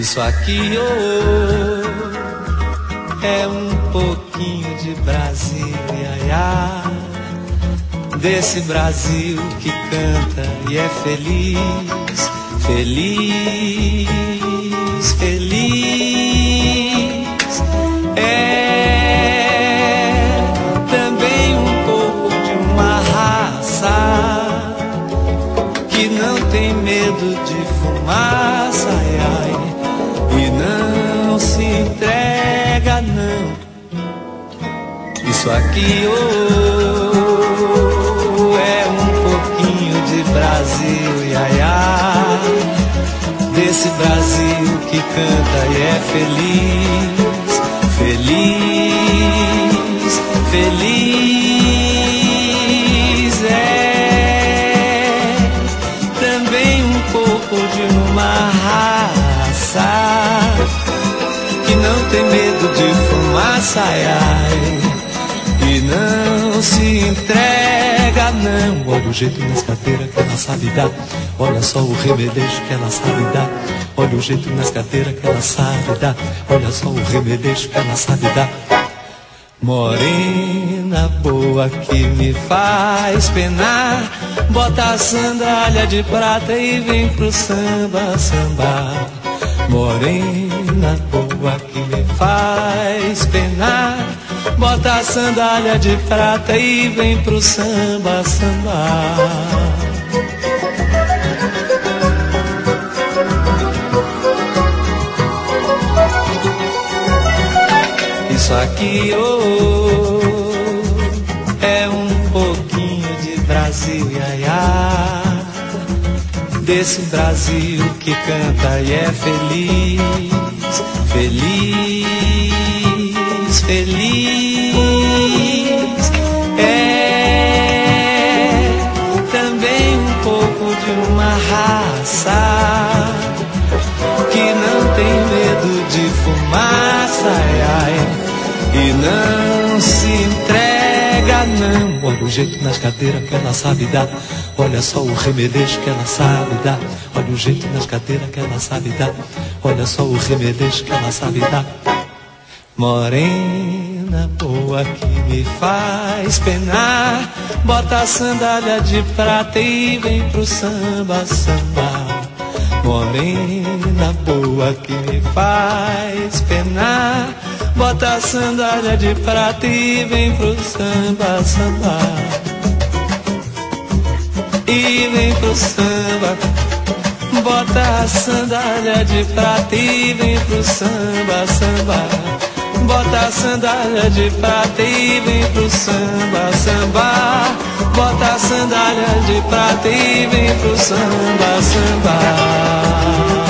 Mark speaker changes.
Speaker 1: Isso aqui oh, é um pouquinho de Brasil, iaiá, desse Brasil que canta e é feliz, feliz, feliz. É também um pouco de uma raça que não tem medo de fumaça, ai, ai, e não se entrega não. Isso aqui oh, é um pouquinho de Brasil, iaiá, desse Brasil que canta e é feliz, feliz, feliz. É também um pouco de uma raça que não tem medo de fumaça, ai, ai, e não se entrega não. Olha o jeito nas cadeiras que ela sabe dar, olha só o remedejo que ela sabe dar. Olha o jeito nas cadeiras que ela sabe dar, olha só o remedejo que ela sabe dar. Morena boa que me faz penar, bota a sandália de prata e vem pro samba, sambar. Morena boa que me faz penar, bota a sandália de prata e vem pro samba, sambar. Isso aqui oh, é um pouquinho de Brasil, iaiá, desse Brasil que canta e é feliz, feliz, feliz. É também um pouco de uma raça que não tem medo de fumaça, ai, ai, e não se entrega não. Olha o jeito nas cadeiras que ela sabe dar, olha só o remedejo que ela sabe dar. Olha o jeito nas cadeiras que ela sabe dar, olha só o remedejo que ela sabe dar. Morena boa que me faz penar, bota a sandália de prata e vem pro samba, samba. Morena boa que me faz penar, bota a sandália de prata e vem pro samba, samba. E vem pro samba, bota a sandália de prata e vem pro samba, samba. Bota a sandália de prata e vem pro samba, samba. Bota a sandália de prata e vem pro samba, samba.